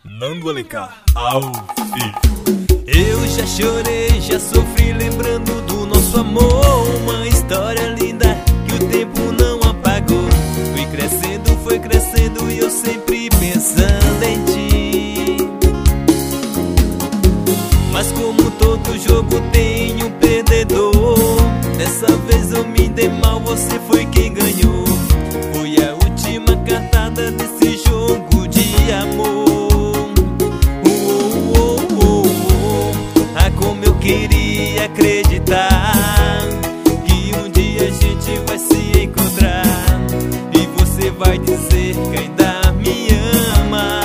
Nando Alencar ao vivo. Eu já chorei, já sofri lembrando do nosso amor. Uma história linda que o tempo não apagou. Foi crescendo e eu sempre pensando em ti. Mas como todo jogo tem um perdedor, dessa vez eu me dei mal, você foi quem ganhou. Foi a última cartada desse jogo de amor. Ah, como eu queria acreditar que um dia a gente vai se encontrar e você vai dizer que ainda me ama.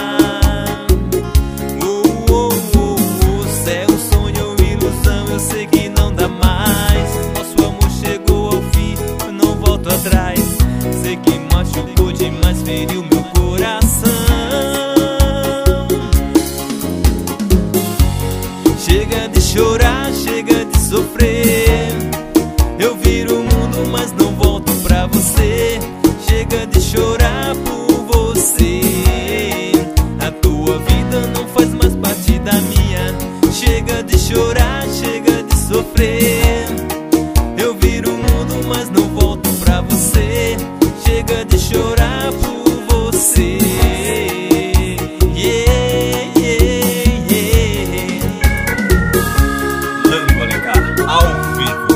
Se é um sonho ou ilusão, eu sei que não dá mais. Nosso amor chegou ao fim, eu não volto atrás. Sei que machucou demais, feriu meu coração. Chega de chorar, chega de sofrer. Eu viro o mundo, mas não volto pra você. Chega de chorar por você. A tua vida não faz mais parte da minha. Chega de chorar, chega de sofrer. Eu viro o mundo, mas não volto pra você. Chega de chorar por você. Nando Alencar ao vivo.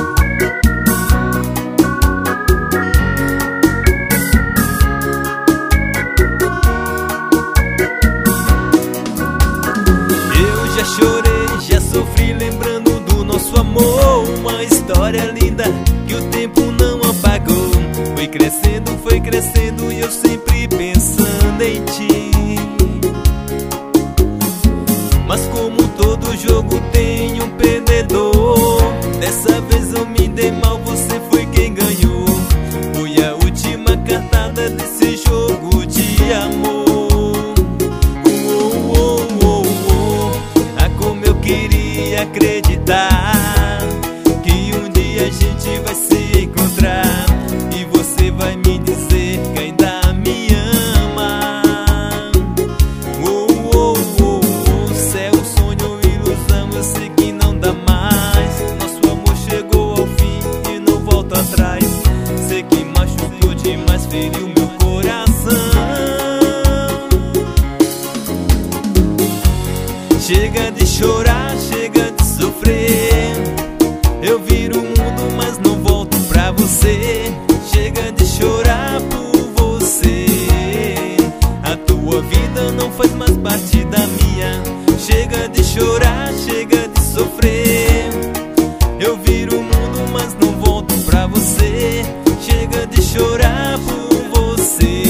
Eu já chorei, já sofri lembrando do nosso amor. Uma história linda que o tempo não apagou. Foi crescendo e eu sempre pensando em ti. Mas como todo jogo tem um perdedor, dessa vez eu me dei mal, você foi quem ganhou. Foi a última cartada desse jogo de amor. Ah, como eu queria acreditar que um dia a gente vai se encontrar e você vai me dizer que ainda me ama. Se é um sonho ou ilusão, eu sei que não dá mais. Nosso amor chegou ao fim e não volto atrás. Sei que machucou demais, feriu meu coração. Chega de chorar, chega de sofrer. Eu viro o mundo, mas não volto pra você. Chega de chorar por você. A tua vida não faz mais parte da minha. Chega de chorar, chega de sofrer. Eu viro o mundo, mas não volto pra você. Chega de chorar por você.